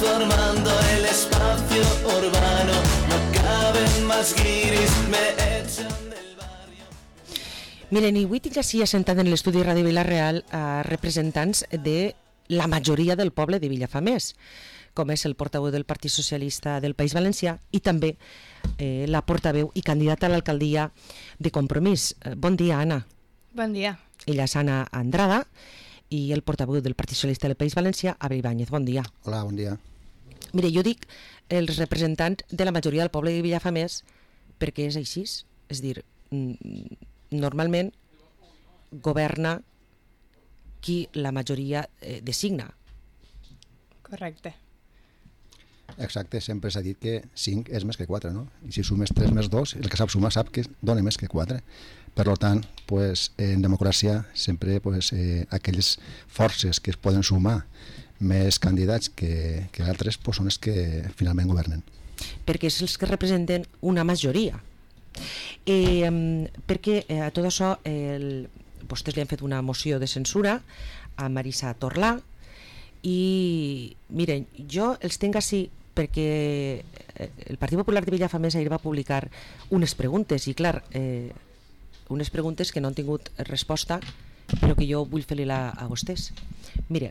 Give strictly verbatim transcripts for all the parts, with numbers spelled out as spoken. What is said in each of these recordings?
transformando el espacio urbano. No caben más guiris, me echan del barrio. Miren, i avui tinc així assentat en l'estudi Ràdio Vila-real a representants de la majoria del poble de Vilafamés, com és el portaveu del Partit Socialista del País Valencià i també eh, la portaveu i candidata a l'alcaldia de Compromís. Eh, bon dia, Anna. Bon dia. Ella és Anna Andrada i el portaveu del Partit Socialista del País Valencià, Abel Ibáñez. Bon dia. Hola, bon dia. Mire, jo dic els representants de la majoria del poble de Vilafamés perquè és així. És a dir, normalment governa qui la majoria eh, designa. Correcte. Exacte, sempre s'ha dit que cinc és més que quatre, no? I si sumes tres més dos, el que sap sumar sap que dona més que quatre. Per tant, pues, en democràcia sempre pues, eh, aquelles forces que es poden sumar més candidats que, que altres pues, són els que finalment governen. Perquè és els que representen una majoria. Eh, perquè eh, a tot això el, vostès li han fet una moció de censura a Marisa Torlà i miren, jo els tinc així perquè el Partit Popular de Vilafamés ahir va publicar unes preguntes i clar, eh, unes preguntes que no han tingut resposta però que jo vull fer-li a vostès. Mire,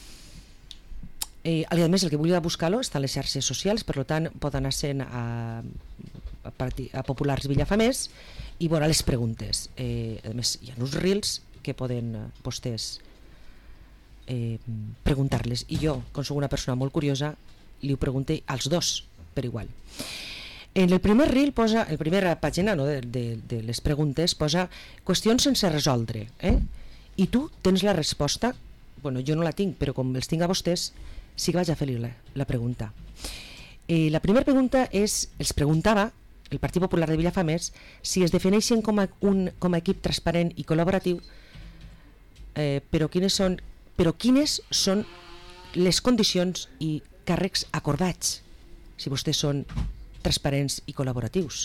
eh, a més el que vull buscar-lo està a les xarxes socials, per tant pot anar sent a, a, partit, a Populars Vilafamés i veure les preguntes. Eh, a més hi ha uns reels que poden vostès eh, preguntar-les i jo, com soc una persona molt curiosa, li ho pregunté als dos per igual. En el primer reel posa, en la primera pàgina no, de, de, de les preguntes posa qüestions sense resoldre, eh? I tu tens la resposta. Bueno, jo no la tinc, però com els tinc a vostès sí que vaig a fer-li la, la pregunta. Eh, la primera pregunta és, els preguntava el Partit Popular de Vilafamés si es defineixen com a un com a equip transparent i col·laboratiu, eh, però quines són però quines són les condicions i càrrecs acordats, si vostès són transparents i col·laboratius.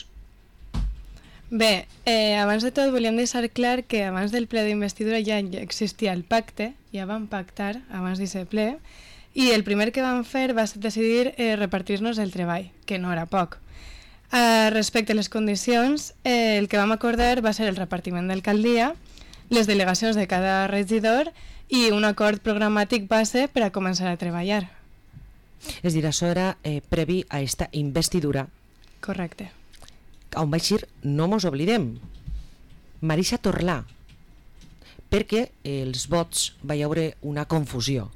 Bé, eh, abans de tot volíem deixar clar que abans del ple d'investidura ja existia el pacte, ja vam pactar abans d'aquest ple, i el primer que vam fer va ser decidir eh, repartir-nos el treball, que no era poc. Eh, respecte a les condicions, eh, el que vam acordar va ser el repartiment d'alcaldia, les delegacions de cada regidor i un acord programàtic base per a començar a treballar. És dir, això era eh, previ a esta investidura. Correcte. On vaig dir, no mos oblidem, Marisa Torlà, perquè els vots va haver una confusió.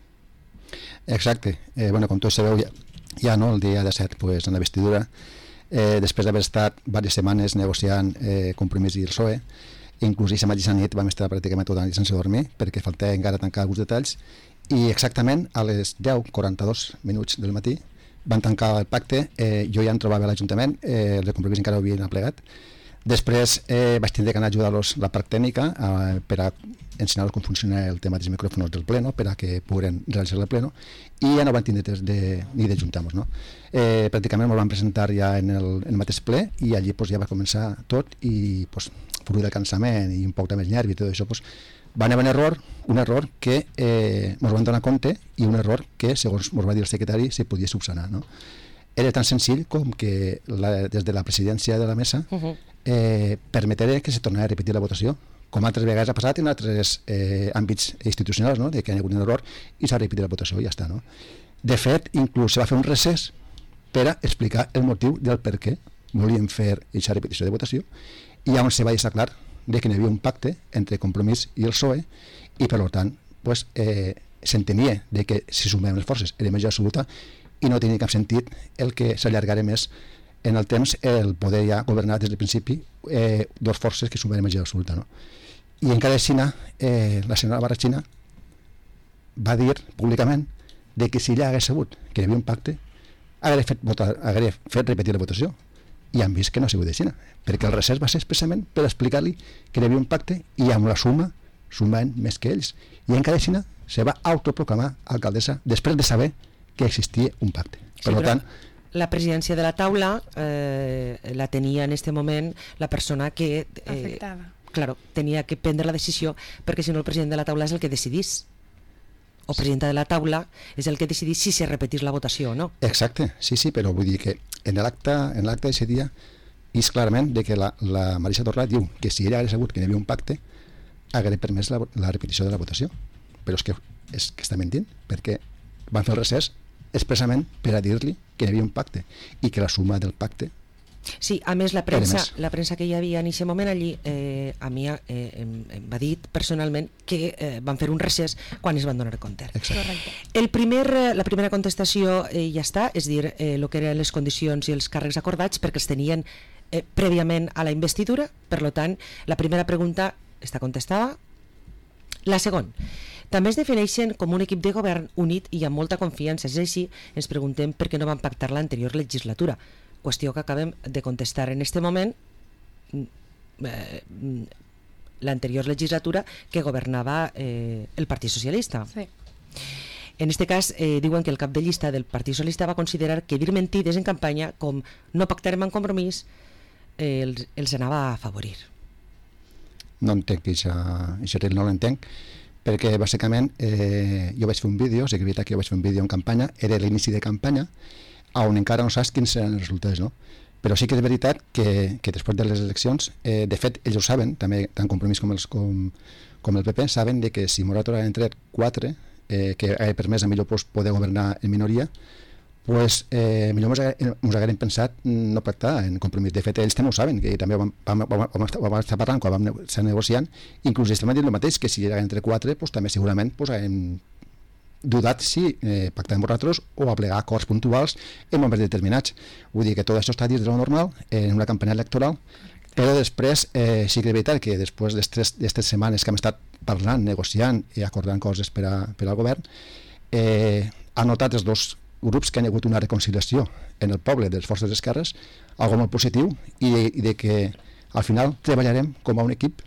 Exacte. Eh, bueno, com tots sabeu, ja, ja no, el dia disset, pues, en la investidura, eh, després d'haver estat diverses setmanes negociant eh, Compromís i el P S O E, inclús aquesta mateixa nit vam estar pràcticament tota la nit sense dormir perquè faltava encara tancar alguns detalls i exactament a les deu quaranta-dos minuts del matí van tancar el pacte. Eh, jo ja em trobava a l'Ajuntament, eh, el de Compromís encara ho havien aplegat. Després eh, vaig tindre que anar a ajudar-los la part tècnica eh, per a ensenyar-los com funciona el tema dels micròfons del pleno per a que puguen realitzar el pleno i ja no van tindre temps de, ni de juntar-nos, no? Eh, pràcticament ens vam presentar ja en el, en el mateix ple i allí pues, ja va començar tot i pues, fruit del cansament i un poc de més nervi i tot això, pues, va haver un error, un error que eh, ens van donar compte i un error que, segons ens va dir el secretari, se podia subsanar, no? Era tan senzill com que la, des de la presidència de la mesa uh-huh. eh, permetré que se tornara a repetir la votació, com altres vegades ha passat en altres eh, àmbits institucionals, no? De que hi ha hagut un error i s'ha repetit la votació i ja està, no? De fet, inclús se va fer un recés per a explicar el motiu del per què volíem fer aquesta repetició de votació i on se va deixar clar de que hi havia un pacte entre Compromís i el P S O E i per tant pues, eh, s'entenia de que si sumem les forces era majoria absoluta i no tenia cap sentit el que s'allargara més en el temps el poder ja governar des del principi eh, dos forces que sumen majoria absoluta, no? I encara així eh, la senyora Barrachina va dir públicament de que si ella hagués sabut que hi havia un pacte hagués fet, votar, hagués fet repetir la votació i han vist que no ha sigut així, perquè el recés va ser expressament per explicar-li que hi havia un pacte i amb la suma sumaven més que ells i encara així se va autoproclamar alcaldessa després de saber que existia un pacte. Per sí, tant, la presidència de la taula eh, la tenia en este moment la persona que eh, afectada. Claro, tenia que prendre la decisió perquè si no el president de la taula és el que decidís o presidenta de la taula és el que decidís si se repetís la votació o no. Exacte, sí, sí, però vull dir que en l'acte en l'acte d'aquest dia és clarament de que la, la Marisa Torrat diu que si ella hagués sabut que hi havia un pacte hagués permès la, la repetició de la votació, però és que, és que està mentint, perquè van fer el recés expressament per a dir-li que hi havia un pacte i que la suma del pacte. Sí, a més la premsa, la premsa que hi havia en aquest moment allí eh, a mi eh, em, em va dir personalment que eh, van fer un recés quan es van donar compte. El primer, la primera contestació eh, ja està, és dir, el eh, que eren les condicions i els càrrecs acordats perquè els tenien eh, prèviament a la investidura, per tant la primera pregunta està contestada. La segona, també es defineixen com un equip de govern unit i amb molta confiança, és així, ens preguntem per què no van pactar l'anterior legislatura, qüestió que acabem de contestar en este moment, eh, l'anterior legislatura que governava eh, el Partit Socialista. Sí. En este cas eh, diuen que el cap de llista del Partit Socialista va considerar que dir mentides en campanya com no pactarem en compromís eh, els, els anava a afavorir. No entenc, això no l'entenc, perquè bàsicament eh, jo vaig fer un vídeo, sí que és veritat que jo vaig fer un vídeo en campanya, era l'inici de campanya, on encara no saps quins seran els resultats, no? Però sí que és veritat que, que després de les eleccions, eh, de fet, ells ho saben, també tant Compromís com, els, com, com el P P, saben de que si Morato ha entrat quatre, eh, que ha permès a millor pues, poder governar en minoria, pues, eh, millor ens haguem pensat no pactar en Compromís. De fet, ells també ho saben, que també vam, vam, vam, vam, estar, vam estar parlant quan vam estar negociant, inclús ells també han dit el mateix, que si entre quatre, pues, també segurament pues, hem dudat si eh, pactar amb nosaltres o aplegar acords puntuals en moments determinats. Vull dir que tot això està dins de lo normal en una campanya electoral, però després eh, sí que és veritat que després d'aquestes setmanes que hem estat parlant, negociant i acordant coses per, a, per al govern, eh, han notat els dos grups que han hagut una reconciliació en el poble de les forces d'esquerres, algo molt positiu, i de, i de que al final treballarem com a un equip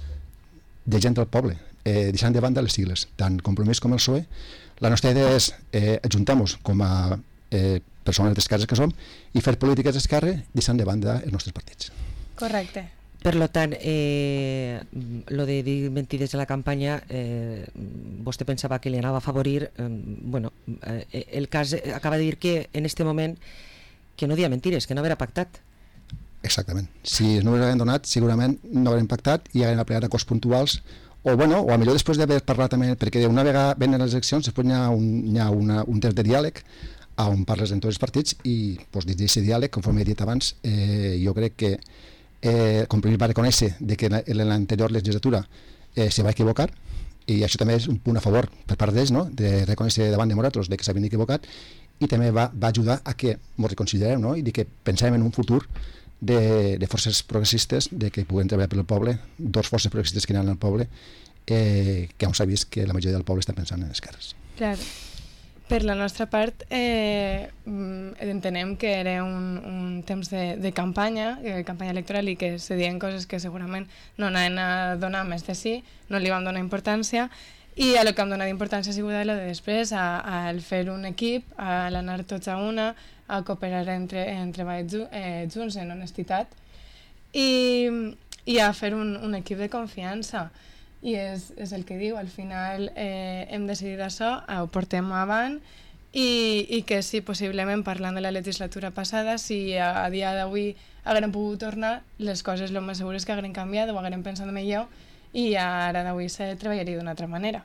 de gent del poble, eh, deixant de banda les sigles, tant Compromís com el P S O E. La nostra idea és eh, ajuntar-nos com a eh, persones d'esquerres que som i fer polítiques d'esquerra deixant de banda els nostres partits. Correcte. Per tant, eh, lo de dir mentides a la campanya, eh, vostè pensava que li anava a afavorir, eh, bueno, eh, el cas acaba de dir que en este moment que no dia mentides, que no haurà pactat. Exactament. Si no haguem donat, segurament no haurem pactat i haurem aplicat acords puntuals, o bueno, o a millor després d'haver parlat també, perquè una vegada venen les eleccions, després hi ha un, hi ha una, un temps de diàleg on parles en tots els partits i pues, dins d'aquest diàleg, conforme he dit abans, eh, jo crec que eh, Compromís va reconèixer de que en l'anterior legislatura eh, se va equivocar, i això també és un punt a favor per part d'ells, no? De reconèixer davant de nosaltres de que s'havien equivocat, i també va, va ajudar a que ens reconsiderem, no? I de que pensem en un futur de, de forces progressistes, de que puguem treballar per el poble, dos forces progressistes que hi ha en el poble, eh, que on s'ha vist que la majoria del poble està pensant en esquerres. Clar. Per la nostra part, eh, entenem que era un, un temps de, de campanya, de campanya electoral, i que se diuen coses que segurament no anaven a donar més de sí, no li vam donar importància, i a lo que hem donat importància ha sigut a lo de després, a, a fer un equip, a l'anar tots a una, a cooperar entre, en treball eh, junts, en honestitat, i, i a fer un, un equip de confiança. I és, és el que diu, al final eh, hem decidit això, ho portem avant, i, i que si possiblement, parlant de la legislatura passada, si a, a dia d'avui haguem pogut tornar, les coses el més segur és que haguem canviat o haguem pensat millor, i ara d'avui se treballaria d'una altra manera.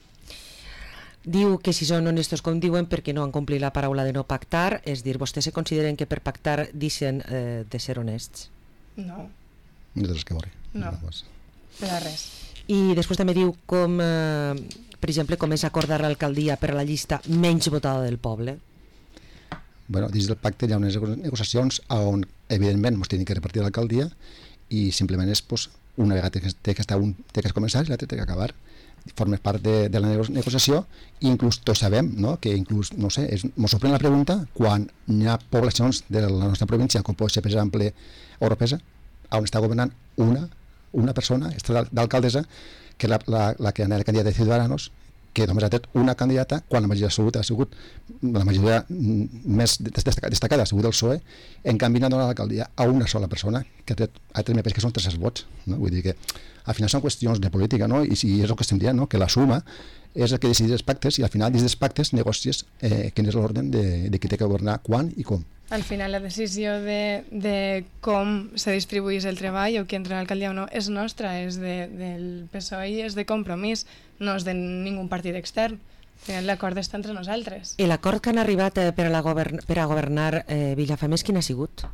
Diu que si són honestos com diuen perquè no han complit la paraula de no pactar, és dir, vostès se consideren que per pactar deixen eh, de ser honests? No. No tens que veure. No, per a res. I després també diu com, eh, per exemple, com és acordar l'alcaldia per a la llista menys votada del poble. Bueno, dins del pacte hi ha unes negociacions on, evidentment, ens tenim que repartir l'alcaldia i simplement és, pues, una vegada té que, té que estar un té que començar i l'altre té que acabar. Formes part de, de la negociació i inclús tots sabem, no?, que inclús, no sé, és, ens sorprèn la pregunta quan hi ha poblacions de la nostra província, com pot ser, per exemple, Oropesa, on està governant una una persona, està d'alcaldessa, que la, la, la que anava candidata de Ciudadanos, que només ha tret una candidata quan la majoria absoluta ha sigut la majoria més destacada ha sigut el P S O E, en canvi no ha donat l'alcaldia a una sola persona que ha tret, ha tret que són tres vots, no? Vull dir que al final són qüestions de política, no? I si és el que estem dient, no? Que la suma és el que decideix els pactes i al final dins dels pactes negocies eh, quin és l'ordre de, de qui té que governar quan i com. Al final la decisió de, de com se distribuís el treball o qui entra a l'alcaldia o no és nostra, és de, del P S O E i és de Compromís, no és de ningú partit extern. L'acord està entre nosaltres. I l'acord que han arribat eh, per, a la govern per a governar eh, Vilafamés, quin ha sigut?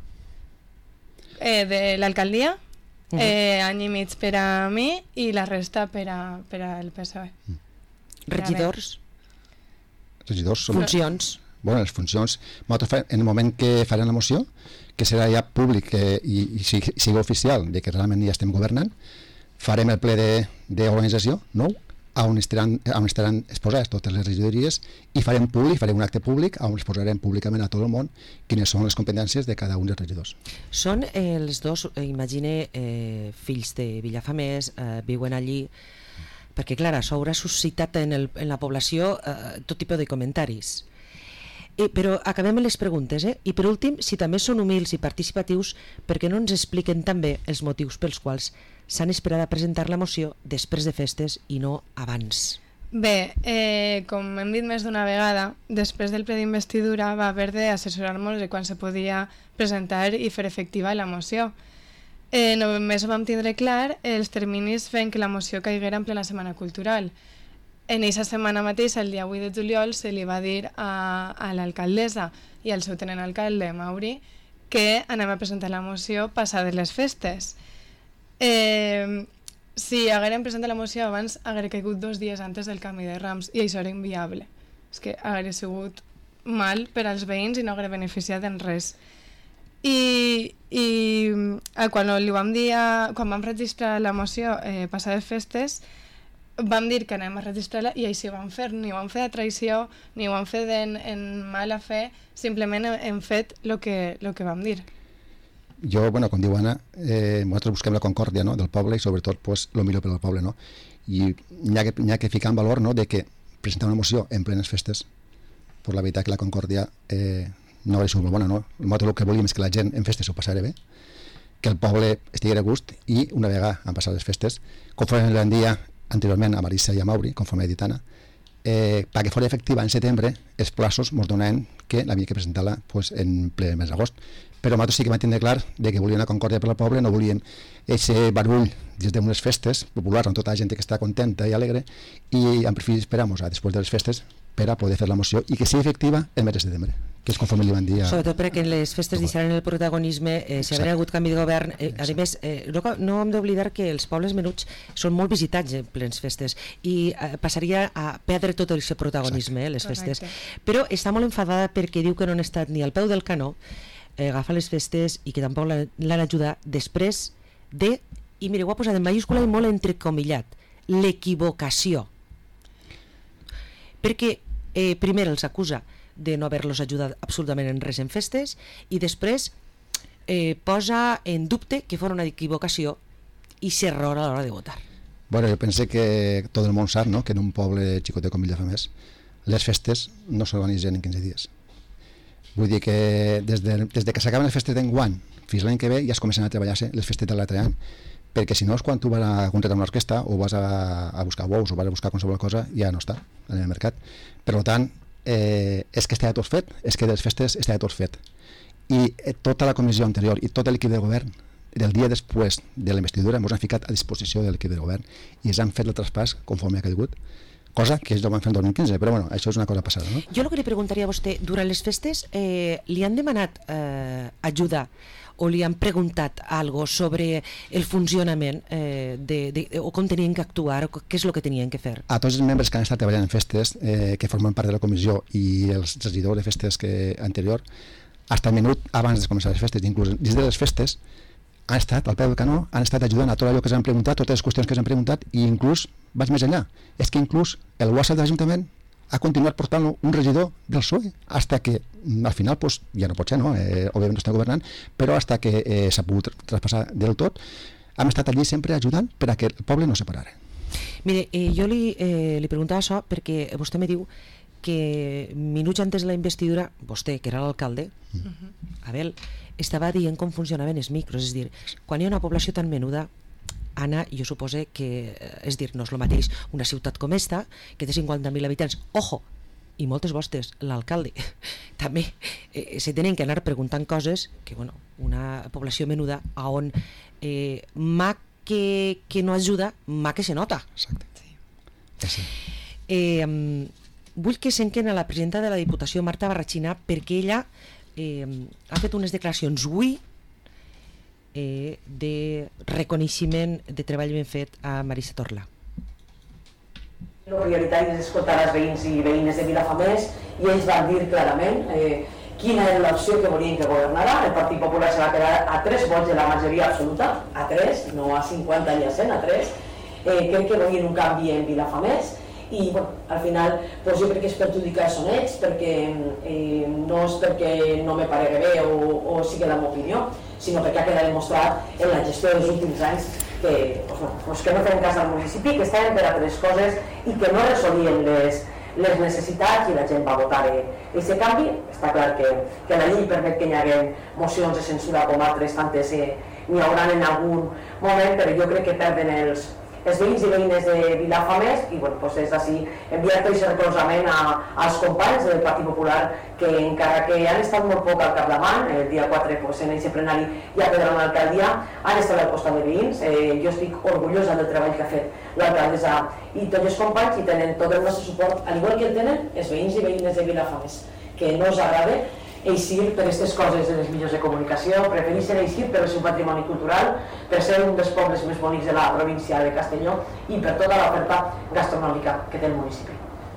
Eh, de l'alcaldia, uh -huh. eh, any i mig per a mi i la resta per a, per al P S O E. Mm. Regidors? Regidors són... Funcions? Bueno, les funcions, en el moment que farem la moció, que serà ja públic eh, i, i sigui, sigui oficial de que realment ja estem governant, farem el ple d'organització nou, on estaran, on estaran exposades totes les regidories i farem públic, farem un acte públic on exposarem públicament a tot el món quines són les competències de cada un dels regidors. Són eh, els dos, eh, imagine, eh, fills de Vilafamés, eh, viuen allí, perquè clar, això haurà suscitat en, el, en la població eh, tot tipus de comentaris. Eh, però acabem amb les preguntes, eh? I per últim, si també són humils i participatius, perquè no ens expliquen també els motius pels quals s'han esperat a presentar la moció després de festes i no abans? Bé, eh, com hem dit més d'una vegada, després del ple d'investidura va haver d'assessorar-nos de quan se podia presentar i fer efectiva la moció. Eh, només vam tindre clar els terminis fent que la moció caiguera en plena Setmana Cultural. En aquesta setmana mateixa, el dia vuit de juliol, se li va dir a, a l'alcaldessa i al seu tenent alcalde, Mauri, que anem a presentar la moció passades les festes. Eh, si haguérem presentat la moció abans, haguera caigut dos dies antes del canvi de Rams i això era inviable. És que haguera sigut mal per als veïns i no haguera beneficiat en res. I, i quan li vam dir, a, quan vam registrar la moció eh, passades festes, vam dir que anem a registrar-la i així ho vam fer, ni ho vam fer de traïció ni ho vam fer en, en mala fe, simplement hem fet el que, lo que vam dir. Jo, bueno, com diu Anna, eh, nosaltres busquem la concòrdia, no?, del poble i sobretot pues, el millor per al poble, no? I n'hi ha, ha que ficar en valor, no?, de que presentar una moció en plenes festes, per la veritat que la concòrdia eh, no hauria sigut molt bona, no? Nosaltres el que volíem és que la gent en festes ho passara bé, que el poble estigués a gust i una vegada han passat les festes, conforme el dia anteriorment a Marissa i a Mauri, conforme ha dit Anna, eh, perquè fos efectiva en setembre, els plaços ens donaven que l'havia que presentar-la pues, en ple mes d'agost. Però nosaltres sí que vam tindre clar de que volíem una concòrdia per al poble, no volíem aquest barull des d'unes festes populars amb tota la gent que està contenta i alegre i hem preferit esperar-nos a després de les festes per a poder fer la moció i que sigui efectiva el mes de setembre, que és conforme li van dir a... Sobretot perquè en les festes deixaran el protagonisme, eh, si haurà hagut canvi de govern, eh, a més, eh, no, no hem d'oblidar que els pobles menuts són molt visitats en plenes festes i eh, passaria a perdre tot aquest protagonisme, eh, les festes. Correcte. Però està molt enfadada perquè diu que no han estat ni al peu del canó, eh, agafa les festes i que tampoc l'han ajudat després de, i mire, ho ha posat en mayúscula i molt entrecomillat, l'equivocació. Perquè eh, primer els acusa de no haver-los ajudat absolutament en res en festes i després eh, posa en dubte que fos una equivocació i s'error a l'hora de votar. Bueno, jo penso que tot el món sap, no?, que en un poble xicotet com Vilafamés les festes no s'organitzen en quinze dies. Vull dir que des de, des de que s'acaben les festes d'enguany fins l'any que ve ja es comencen a treballar-se les festes de l'altre any, perquè si no és quan tu vas a contractar una orquestra o vas a, a buscar bous o vas a buscar qualsevol cosa, ja no està en el mercat. Per tant, eh, és que està tot fet, és que de les festes està tot fet. I eh, tota la comissió anterior i tot l'equip de govern, del dia després de la investidura, ens han ficat a disposició de l'equip de govern i ens han fet el traspàs conforme ha caigut, cosa que ells no van fer el dos mil quinze, però bueno, això és una cosa passada, no? Jo el que li preguntaria a vostè, durant les festes, eh, li han demanat eh, ajuda o li han preguntat algo sobre el funcionament eh, de, de, o com tenien que actuar o què és el que tenien que fer? A tots els membres que han estat treballant en festes, eh, que formen part de la comissió i els regidors de festes que anterior, fins al minut abans de començar les festes, inclús dins de les festes, han estat al peu del canó, han estat ajudant a tot allò que s'han preguntat, totes les qüestions que s'han preguntat, i inclús vaig més enllà. És que inclús el WhatsApp de l'Ajuntament ha continuat portant un regidor del P S O E, hasta que al final pues, ja no pot ser, no? Eh, òbviament no està governant, però hasta que eh, s'ha pogut traspassar del tot, hem estat allí sempre ajudant per a que el poble no se parara. Mire, eh, jo li, eh, li preguntava això perquè vostè me diu que minuts antes de la investidura, vostè, que era l'alcalde, mm. Abel, estava dient com funcionaven els micros, és dir, quan hi ha una població tan menuda, Anna, jo supose que, és dir, no és el mateix una ciutat com esta, que té cinquanta mil habitants, ojo, i moltes vostres, l'alcalde, també eh, se tenen que anar preguntant coses que, bueno, una població menuda a on eh, mà que, que no ajuda, mà que se nota. Exacte. Sí. Eh, vull que s'enquen a la presidenta de la Diputació, Marta Barrachina, perquè ella eh, ha fet unes declaracions avui eh, de reconeixement de treball ben fet a Marisa Torla. El prioritari és escoltar els veïns i veïnes de Vilafamés i ells van dir clarament eh, quina era l'opció que volien que governara. El Partit Popular se va quedar a tres vots de la majoria absoluta, a tres, no a cinquanta ni a cent, a tres. Eh, crec que volien un canvi en Vilafamés i bueno, al final pues, jo crec que és perjudicar són ells perquè eh, no és perquè no me paregui bé o, o sigui la meva opinió, sinó perquè ha quedat demostrat en la gestió dels últims anys que, pues, bueno, pues que no fem cas al municipi, que estaven per altres coses i que no resolien les, les necessitats i la gent va votar aquest canvi. Està clar que, que la llei permet que hi hagi mocions de censura com altres tantes eh, n'hi haurà en algun moment, però jo crec que perden els, els veïns i veïnes de Vilafamés i bueno, pues és així, enviar tot aquest recolzament a, als companys del Partit Popular que encara que han estat molt poc al capdavant, el dia quatre pues, en el plenari ja quedaran a l'alcaldia, han estat al costat de veïns, eh, jo estic orgullosa del treball que ha fet l'alcaldessa i tots els companys i tenen tot el nostre suport, al igual que el tenen els veïns i veïnes de Vilafamés, que no us agrada eixir per aquestes coses de les mitjans de comunicació, prefereixen eixir per el seu patrimoni cultural, per ser un dels pobles més bonics de la província de Castelló i per tota l'oferta gastronòmica que té el municipi.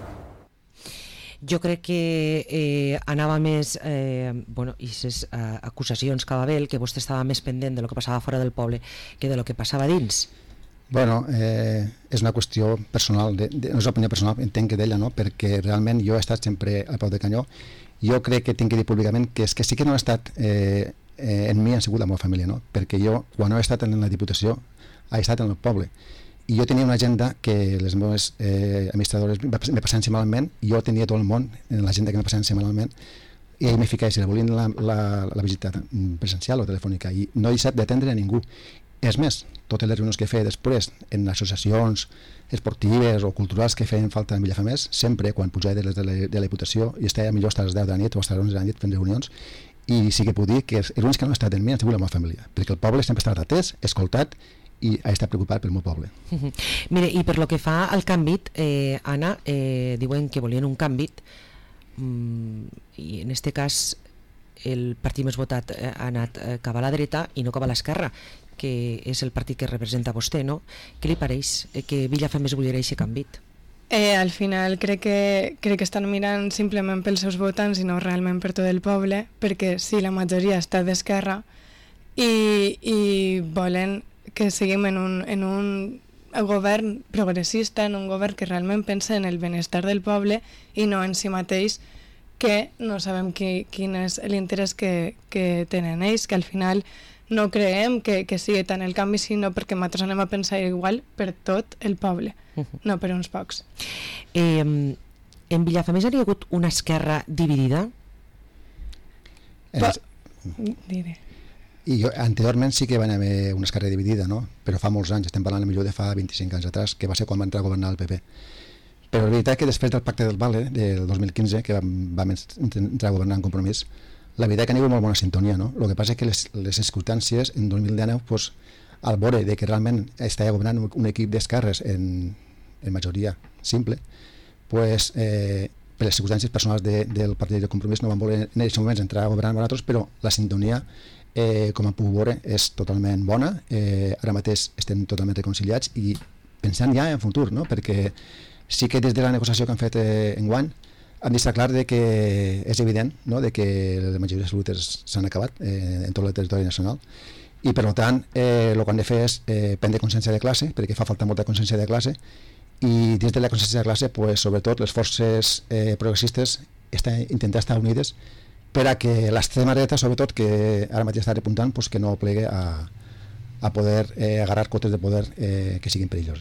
Jo crec que eh, anava més, eh, bueno, i aquestes eh, acusacions que va haver, que vostè estava més pendent de lo que passava fora del poble que de lo que passava dins. Bueno, eh, és una qüestió personal, de, de, no és una opinió personal, entenc que d'ella, no? Perquè realment jo he estat sempre al peu de canyó. Jo crec que tinc que dir públicament que és que sí que no ha estat eh, eh, en mi, ha sigut la meva família, no? Perquè jo, quan no he estat en la Diputació, he estat en el poble. I jo tenia una agenda que les meves eh, administradores me passaven setmanalment, i jo tenia tot el món en l'agenda que me passaven setmanalment, i ell me ficava, si la volien la, la, la visita presencial o telefònica, i no he deixat d'atendre a ningú. És més, totes les reunions que feia després en associacions esportives o culturals que feien falta en Vilafamés, sempre quan pujava des de la, de la Diputació i estava millor fins a les deu de la nit o fins a les onze de la nit fent reunions, i sí que puc dir que els únics que no han estat en mi han sigut la meva família, perquè el poble sempre ha estat atès, escoltat i ha estat preocupat pel meu poble. Uh -huh. Mire, i per lo que fa al canvi, eh, Anna, eh, diuen que volien un canvi, mm, i en este cas el partit més votat eh, ha anat eh, cap a la dreta i no cap a l'esquerra, que és el partit que representa vostè, no? Què li pareix eh, que Vilafamés volia aquest canvi? Eh, al final crec que, crec que estan mirant simplement pels seus votants i no realment per tot el poble, perquè sí, la majoria està d'esquerra i, i volen que seguim en un, en un govern progressista, en un govern que realment pensa en el benestar del poble i no en si mateix, que no sabem qui, quin és l'interès que, que tenen ells, que al final no creiem que, que sigui tant el canvi, sinó perquè nosaltres anem a pensar igual per tot el poble, uh-huh. no per uns pocs. Eh, en Vilafamés hi ha hagut una esquerra dividida? Pa... Diré. I jo, anteriorment sí que va haver una esquerra dividida, no? Però fa molts anys, estem parlant millor de fa vint-i-cinc anys atrás, que va ser quan va entrar a governar el P P. Però la veritat és que després del pacte del Vale del dos mil quinze, que vam, vam entrar a governar en Compromís, la veritat és que hi ha hagut molt bona sintonia, no? El que passa és que les, les circumstàncies en dos mil dinou, pues, al veure de que realment estava governant un, un equip d'esquerres en, en majoria simple, pues, eh, per les circumstàncies personals de, del partit de Compromís no van voler en aquests moments entrar a governar amb nosaltres, però la sintonia, eh, com han pogut veure, és totalment bona. Eh, ara mateix estem totalment reconciliats i pensant ja en futur, no? Perquè sí que des de la negociació que han fet eh, enguany han d'estar clar de que és evident, no? De que les majories absolutes s'han acabat eh, en tot el territori nacional i per tant eh, el que han de fer és eh, prendre consciència de classe, perquè fa falta molta consciència de classe, i dins de la consciència de classe pues, sobretot les forces eh, progressistes estan, intentar estar unides per a que l'extrema dreta, sobretot, que ara mateix està repuntant, pues, que no plegue a, a poder eh, agarrar cotes de poder eh, que siguin perilloses.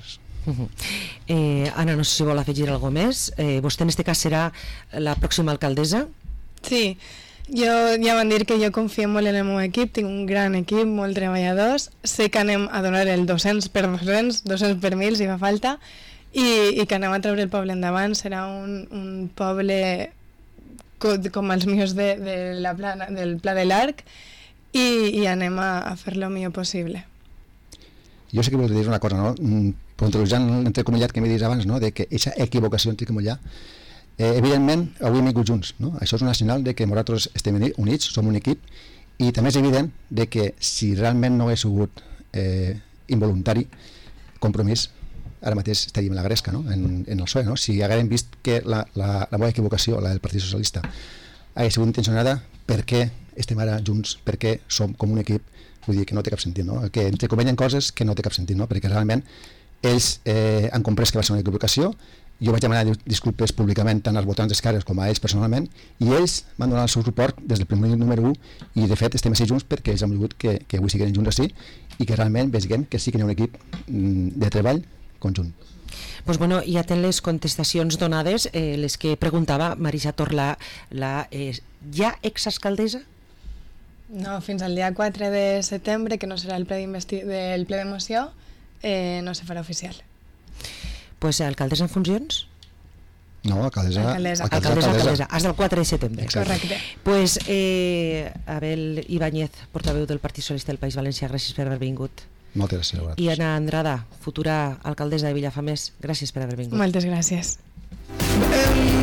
Uh-huh. eh, Anna, no sé si vol afegir alguna més. Eh, vostè en aquest cas serà la pròxima alcaldessa? Sí, jo ja van dir que jo confio molt en el meu equip, tinc un gran equip, molt treballadors, sé que anem a donar el dos-cents per dos-cents, dos-cents per mil si fa falta, i, i que anem a treure el poble endavant. Serà un, un poble co, com els meus de, de la plana, del Pla de l'Arc, i, i anem a, a fer lo millor possible. Jo sé que vols dir una cosa, no? Puntualitzant l'entrecomillat que m'he dit abans, no? De que aquesta equivocació entrecomillat, eh, evidentment avui hem vingut junts, no? Això és una senyal de que nosaltres estem units, som un equip, i també és evident de que si realment no hagués sigut eh, involuntari, compromís, ara mateix estaríem a la gresca, no? en, en el P S O E, no? Si haguérem vist que la, la, la meva equivocació, la del Partit Socialista, hagués sigut intencionada, per què estem ara junts, per què som com un equip? Vull dir que no té cap sentit, no? Que ens comenten coses que no té cap sentit, no? Perquè realment ells eh, han comprès que va ser una equivocació, jo vaig demanar disculpes públicament tant als votants d'Esquerres com a ells personalment, i ells m'han donat el seu suport des del primer número u, i de fet estem així junts perquè ells han volgut que, que avui siguin junts així i que realment vegem que sí que hi ha un equip de treball conjunt. Pues bueno, ja ten les contestacions donades, eh, les que preguntava Marisa Torlà, la eh, ja exalcaldessa? No, fins al dia quatre de setembre, que no serà el ple del ple de moció, eh, no se farà oficial. Pues alcaldessa en funcions? No, alcaldessa. Alcaldessa, alcaldessa, alcaldessa. alcaldessa. Hasta el quatre de setembre. Correcte. Pues eh, Abel Ibáñez, portaveu del Partit Socialista del País Valencià, gràcies per haver vingut. Moltes gràcies a vosaltres. I Anna Andrada, futura alcaldessa de Vilafamés, gràcies per haver vingut. Moltes gràcies. Um...